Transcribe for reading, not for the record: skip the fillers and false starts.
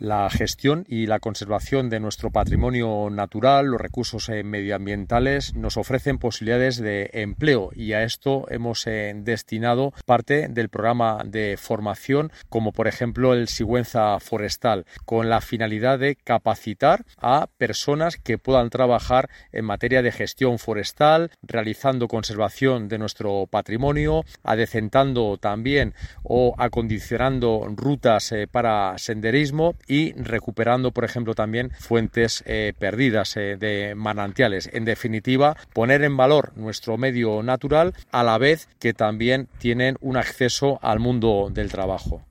La gestión y la conservación de nuestro patrimonio natural, los recursos medioambientales, nos ofrecen posibilidades de empleo y a esto hemos destinado parte del programa de formación, como por ejemplo el Sigüenza Forestal, con la finalidad de capacitar a personas que puedan trabajar en materia de gestión forestal, realizando conservación de nuestro patrimonio, adecentando también o acondicionando rutas para senderismo y recuperando, por ejemplo, también fuentes perdidas de manantiales. En definitiva, poner en valor nuestro medio natural a la vez que también tienen un acceso al mundo del trabajo.